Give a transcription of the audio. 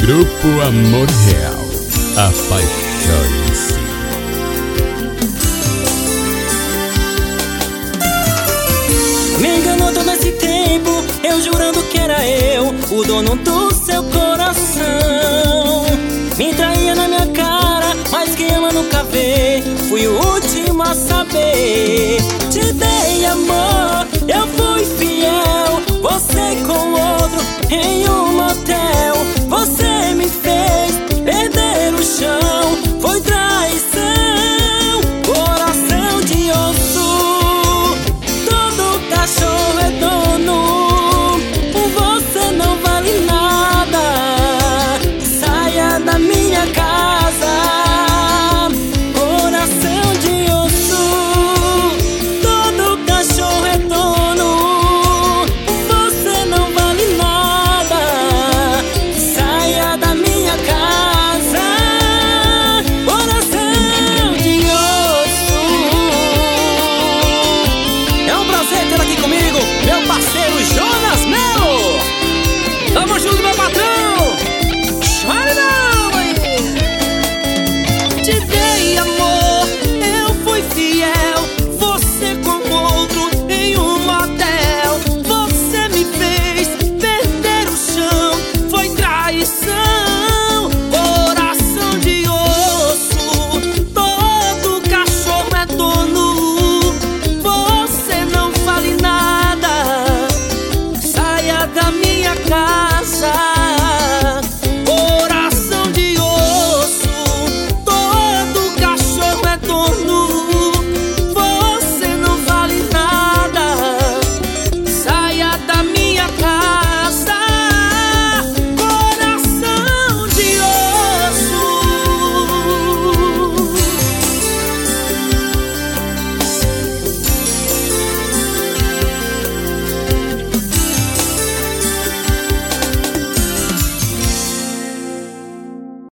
Grupo Amor Real, apaixone-se. Me enganou todo esse tempo, eu jurando que era eu, o dono do seu coração. Me traía na minha cara, mas quem ama nunca vê. Fui o último a saber. Te dei amor, eu fui fiel, você com outro em um motel.